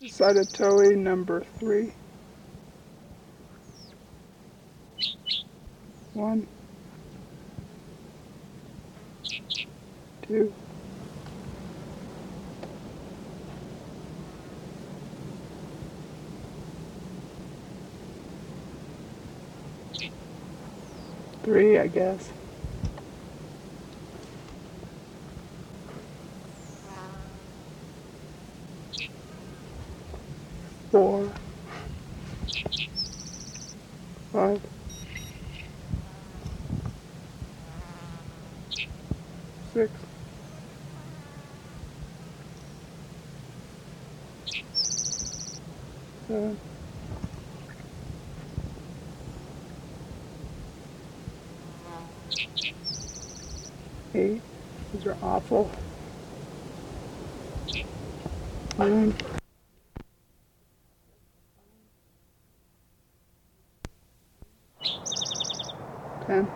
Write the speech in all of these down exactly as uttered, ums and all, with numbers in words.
Saitotoi number three. One, two, three, I guess. Four, five, six, seven, eight. These are awful. Nine, ten,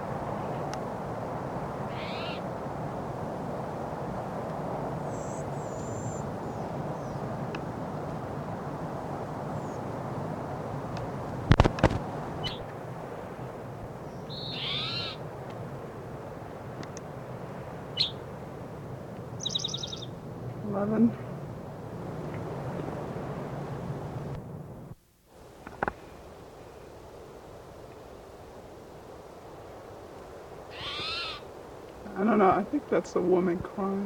eleven, I don't know, I think that's the woman crying.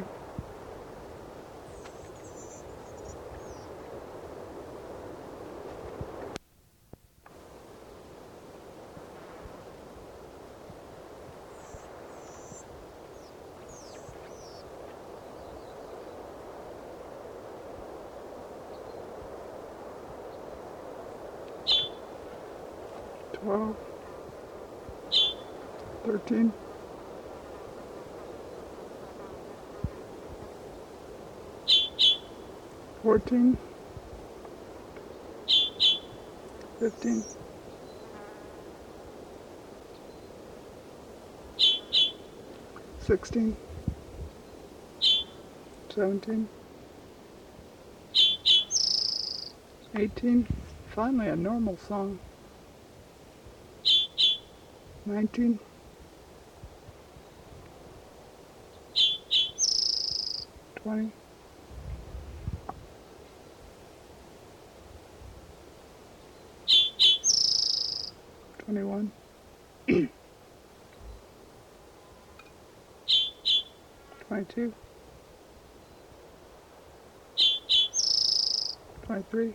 Twelve, thirteen, fourteen, fifteen, sixteen, seventeen, eighteen. Finally a normal song. nineteen, twenty, twenty-one, twenty-two, twenty-three,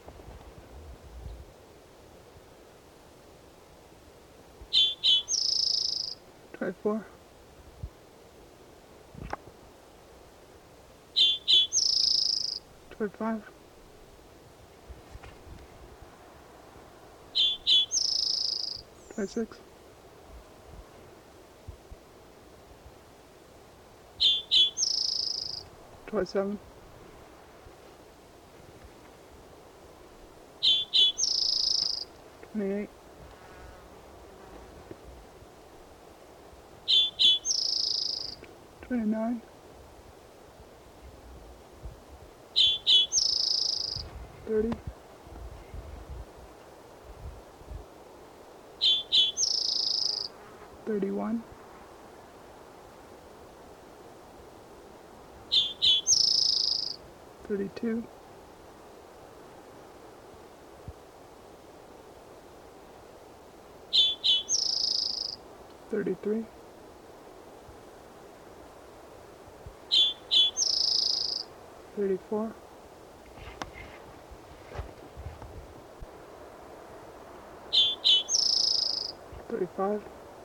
twenty-four, twenty-five, twenty-six, twenty-seven, twenty-eight, twenty-nine, thirty, thirty-one, thirty-two, thirty-three, thirty-four, thirty-five,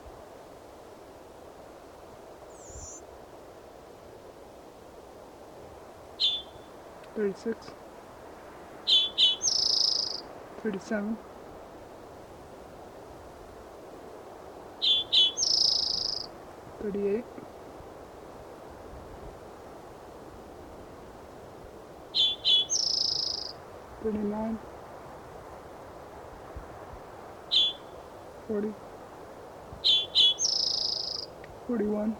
thirty-six, thirty-seven, thirty-eight, thirty-nine, forty, forty-one,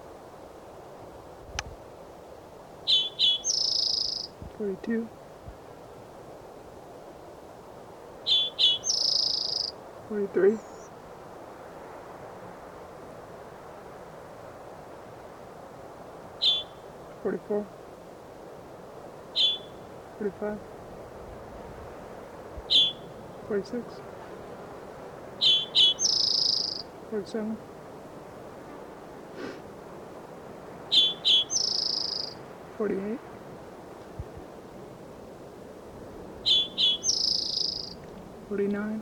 forty-two, forty-three, forty-four, forty-five, forty-six, forty-seven, forty-eight, forty-nine,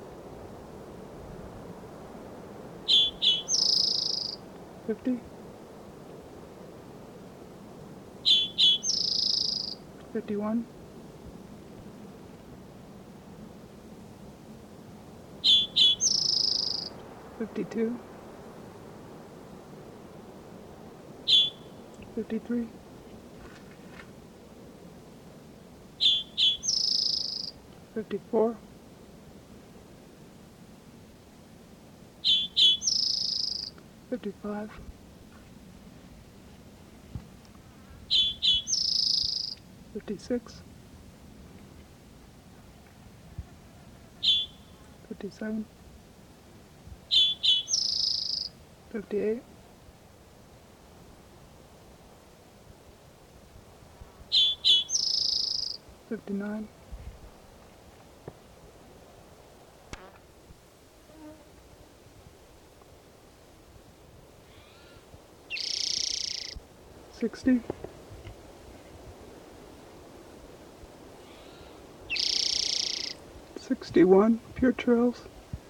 fifty, fifty-one, fifty-two, fifty-three, fifty-four, fifty-five, fifty-six, fifty-seven, fifty-eight, fifty-nine, sixty, sixty-one, Pure Trails,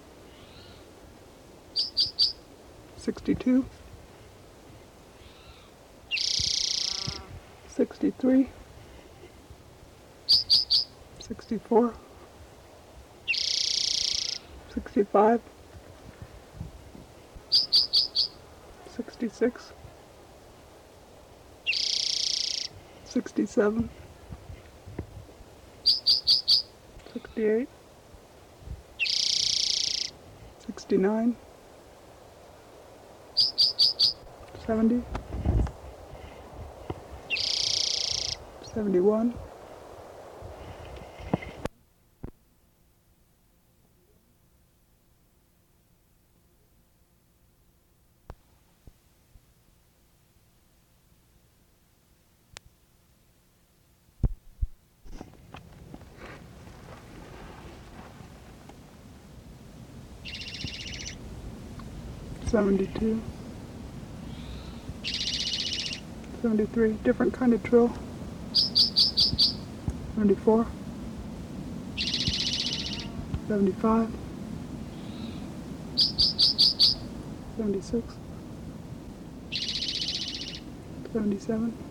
sixty-two, sixty-three, sixty-four, sixty-five, sixty-six, sixty-seven, sixty-eight, sixty-nine, seventy, seventy-one, seventy-two, seventy-three, different kind of trill, seventy-four, seventy-five, seventy-six, seventy-seven,